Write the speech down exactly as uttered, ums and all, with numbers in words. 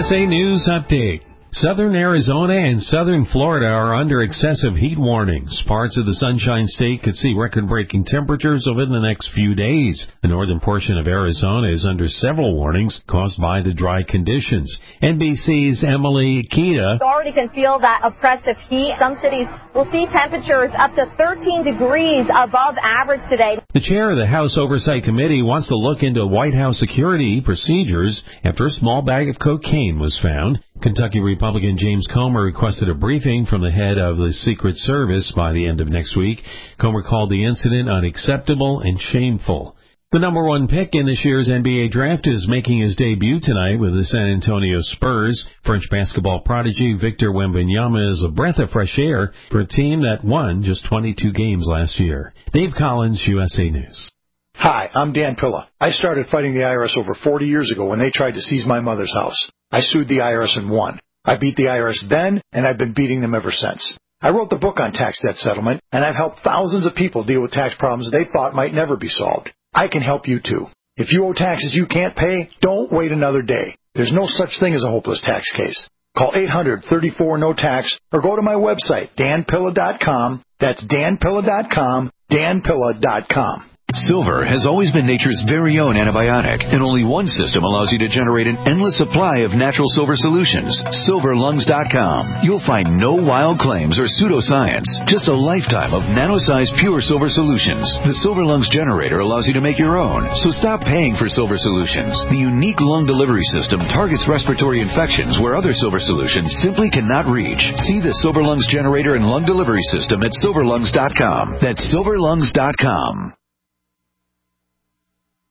S A News Update. Southern Arizona and southern Florida are under excessive heat warnings. Parts of the Sunshine State could see record-breaking temperatures over the next few days. The northern portion of Arizona is under several warnings caused by the dry conditions. N B C's Emily Kita. Already can feel that oppressive heat. Some cities will see temperatures up to thirteen degrees above average today. The chair of the House Oversight Committee wants to look into White House security procedures after a small bag of cocaine was found. Kentucky Republican James Comer requested a briefing from the head of the Secret Service by the end of next week. Comer called the incident unacceptable and shameful. The number one pick in this year's N B A draft is making his debut tonight with the San Antonio Spurs. French basketball prodigy Victor Wembanyama is a breath of fresh air for a team that won just twenty-two games last year. Dave Collins, U S A News. Hi, I'm Dan Pilla. I started fighting the I R S over forty years ago when they tried to seize my mother's house. I sued the I R S and won. I beat the I R S then, and I've been beating them ever since. I wrote the book on tax debt settlement, and I've helped thousands of people deal with tax problems they thought might never be solved. I can help you too. If you owe taxes you can't pay, don't wait another day. There's no such thing as a hopeless tax case. Call eight hundred, thirty-four, N O T A X or go to my website, dan pilla dot com. That's dan pilla dot com, dan pilla dot com. Silver has always been nature's very own antibiotic, and only one system allows you to generate an endless supply of natural silver solutions. silver lungs dot com. You'll find no wild claims or pseudoscience, just a lifetime of nano-sized pure silver solutions. The Silver Lungs generator allows you to make your own, so stop paying for silver solutions. The unique lung delivery system targets respiratory infections where other silver solutions simply cannot reach. See the Silver Lungs generator and lung delivery system at silver lungs dot com. That's silver lungs dot com.